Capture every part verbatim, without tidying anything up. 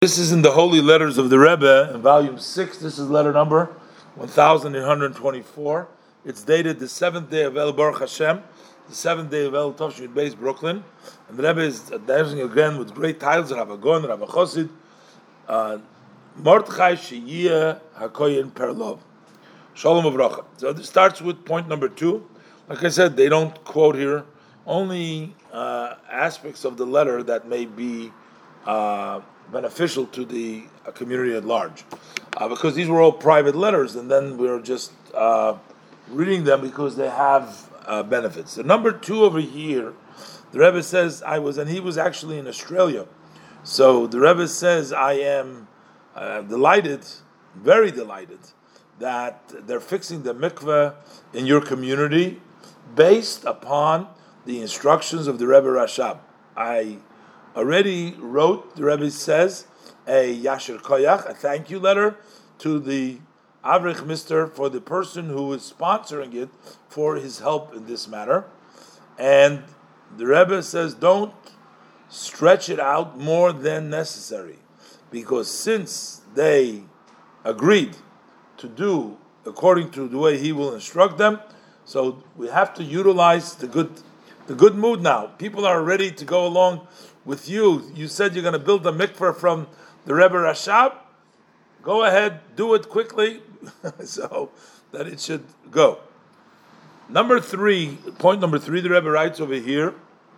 This is in the Holy Letters of the Rebbe, in volume six. This is letter number one thousand eight hundred twenty-four. It's dated the seventh day of El Baruch Hashem, the seventh day of El Tov Shmid Beis, Brooklyn. And the Rebbe is dancing again with great titles, Rabbi Gon, Rabbi Chosid, uh, Mordechai Sheyiyeh HaKoyen Perlov. Shalom Avracha. So this starts with point number two. Like I said, they don't quote here, only uh, aspects of the letter that may be uh, beneficial to the uh, community at large, uh, because these were all private letters, and then we we're just uh, reading them because they have uh, benefits. The number two over here, the Rebbe says, I was, and he was actually in Australia. So the Rebbe says, I am uh, delighted, very delighted, that they're fixing the mikveh in your community based upon the instructions of the Rebbe Rashab. I already wrote, the Rebbe says, a Yashir Koyach, a thank you letter to the Avrich Mister for the person who is sponsoring it for his help in this matter. And the Rebbe says, don't stretch it out more than necessary, because since they agreed to do according to the way he will instruct them, so we have to utilize the good the good mood now. People are ready to go along with you. You said you're going to build a mikveh from the Rebbe Rashab. Go ahead, do it quickly, so that it should go. Number three, point number three, the Rebbe writes over here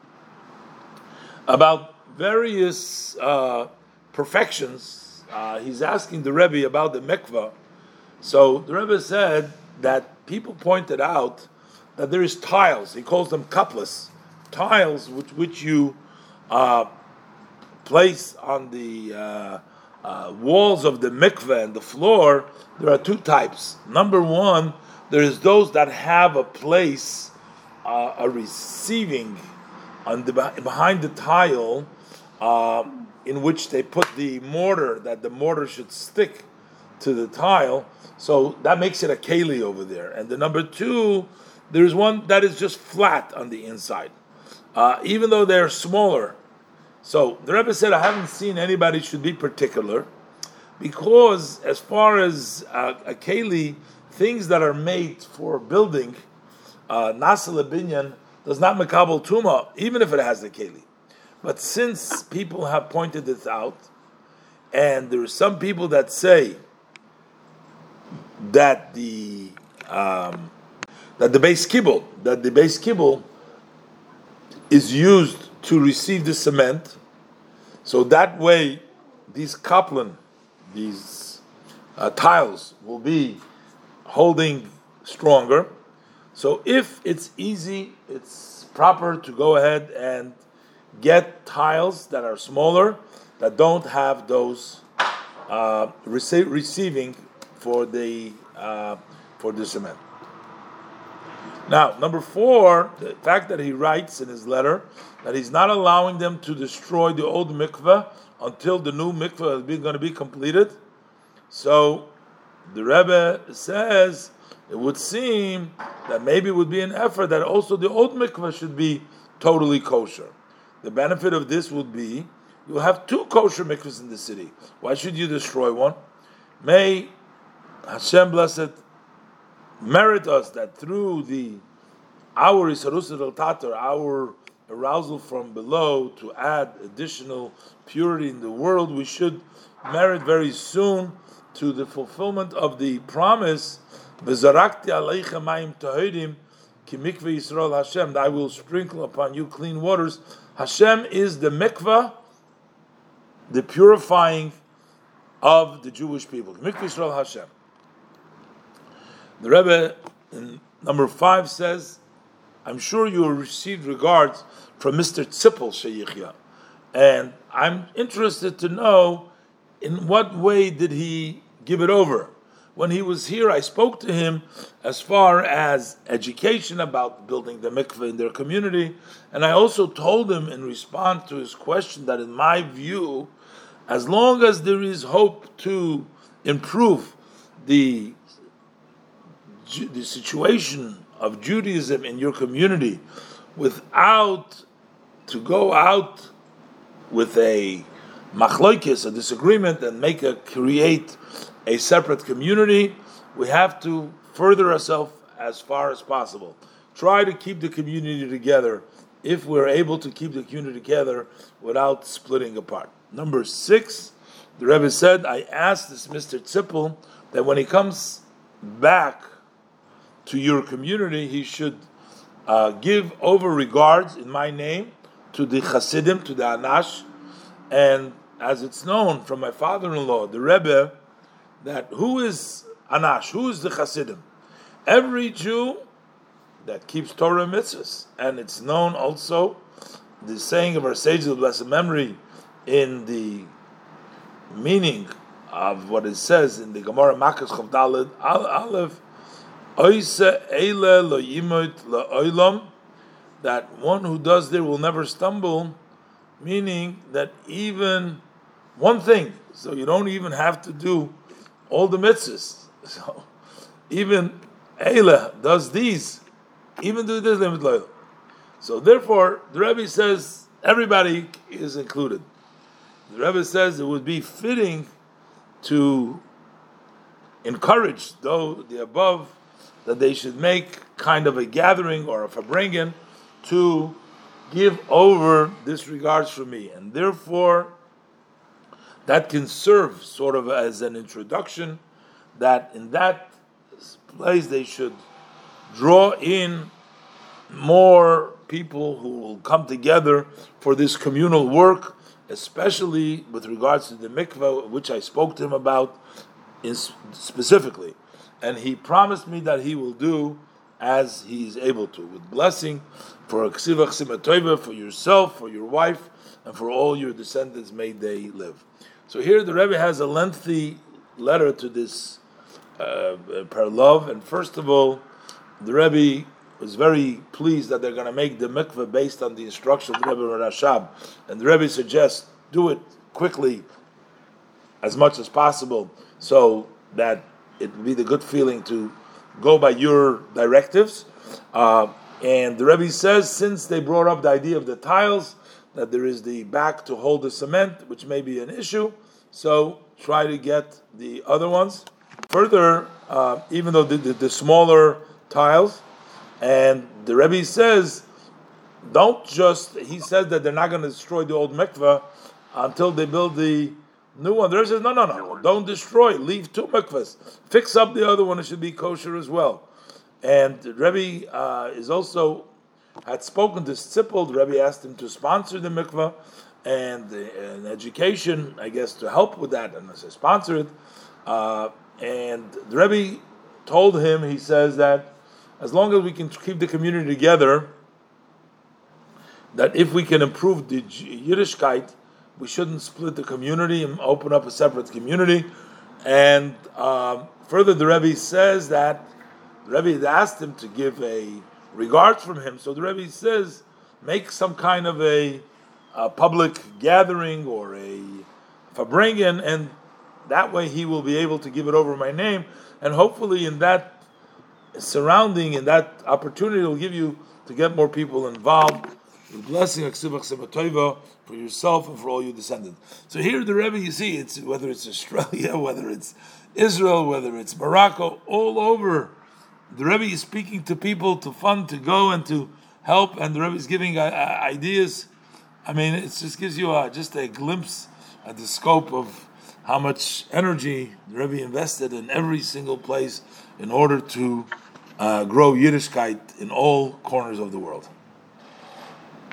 about various uh, perfections. Uh, he's asking the Rebbe about the mikveh. So the Rebbe said that people pointed out that there is tiles. He calls them kaplas, tiles which which you uh, place on the uh, uh, walls of the mikveh and the floor. There are two types. Number one, there is those that have a place, uh, a receiving on the behind the tile, uh, in which they put the mortar, that the mortar should stick to the tile. So that makes it a keli over there. And the number two, there's one that is just flat on the inside, uh, even though they're smaller. So the Rebbe said, I haven't seen anybody should be particular, because as far as uh, a keli, things that are made for building, uh, nasa lebinyan does not mekabel tuma, even if it has the keli. But since people have pointed this out, and there are some people that say that the um, that the base kibble, that the base kibble is used to receive the cement, so that way these kaplan, these uh, tiles will be holding stronger. So if it's easy, it's proper to go ahead and get tiles that are smaller, that don't have those uh, rece- receiving for the uh, for the cement. Now, number four, the fact that he writes in his letter that he's not allowing them to destroy the old mikveh until the new mikveh is going to be completed. So the Rebbe says it would seem that maybe it would be an effort that also the old mikveh should be totally kosher. The benefit of this would be you'll have two kosher mikvahs in the city. Why should you destroy one? May Hashem blessed merit us that through the our Isarus al Tatar, our arousal from below to add additional purity in the world, we should merit very soon to the fulfillment of the promise, V'zarakti aleichem mayim tahirim ki mikveh Yisrael Hashem, that I will sprinkle upon you clean waters. Hashem is the mikveh, the purifying of the Jewish people. Mikveh Yisrael Hashem. The Rebbe in number five says, I'm sure you received regards from Mister Tzipel Sheyichya, and I'm interested to know in what way did he give it over. When he was here, I spoke to him as far as education about building the mikveh in their community, and I also told him in response to his question that in my view, as long as there is hope to improve the the situation of Judaism in your community without to go out with a machloikis, a disagreement, and make a create a separate community, we have to further ourselves as far as possible. Try to keep the community together if we're able to keep the community together without splitting apart. Number six, the Rebbe said, I asked this Mister Zippel that when he comes back to your community, he should uh, give over regards in my name to the Hasidim, to the Anash, and as it's known from my father-in-law, the Rebbe, that who is Anash, who is the Hasidim? Every Jew that keeps Torah and mitzvahs, and it's known also, the saying of our sages of blessed memory, in the meaning of what it says in the Gemara Makkos Chav Daled Aleph, Oise Eile Lo Yimot Lo Olam, that one who does there will never stumble, meaning that even one thing, so you don't even have to do all the mitzvahs. So even Eile does these, even do this limit loyal. So therefore, the Rebbe says everybody is included. The Rebbe says it would be fitting to encourage, though the above, that they should make kind of a gathering or a fabringen to give over this regards for me, and therefore that can serve sort of as an introduction, that in that place they should draw in more people who will come together for this communal work, especially with regards to the mikveh, which I spoke to him about in specifically. And he promised me that he will do as he is able to, with blessing for Ksiva Chsima Tova, for yourself, for your wife, and for all your descendants, may they live. So here the Rebbe has a lengthy letter to this uh, Perlov, and first of all, the Rebbe was very pleased that they're going to make the mikveh based on the instruction of the Rebbe Rashab, and the Rebbe suggests do it quickly as much as possible, so that it would be the good feeling to go by your directives. Uh, and the Rebbe says, since they brought up the idea of the tiles, that there is the back to hold the cement, which may be an issue, so try to get the other ones. Further, uh, even though the, the, the smaller tiles, and the Rebbe says, don't just, he says that they're not going to destroy the old mikveh until they build the new one. The Rebbe says, no, no, no, don't destroy, leave two mikvahs. Fix up the other one, it should be kosher as well. And the Rebbe uh, is also, had spoken to Zippel, the Rebbe asked him to sponsor the mikvah, and uh, an education, I guess, to help with that, and to sponsor it. Uh, and the Rebbe told him, he says that as long as we can keep the community together, that if we can improve the Yiddishkeit, we shouldn't split the community and open up a separate community. And um, further, the Rebbe says that the Rebbe had asked him to give a regards from him. So the Rebbe says, make some kind of a, a public gathering or a fabringen, and that way he will be able to give it over my name. And hopefully in that surrounding, in that opportunity, it will give you to get more people involved. With blessing for yourself and for all your descendants. So here the Rebbe, you see, it's whether it's Australia, whether it's Israel, whether it's Morocco, all over, the Rebbe is speaking to people to fund, to go and to help, and the Rebbe is giving uh, ideas. I mean, it just gives you a, just a glimpse at the scope of how much energy the Rebbe invested in every single place in order to uh, grow Yiddishkeit in all corners of the world.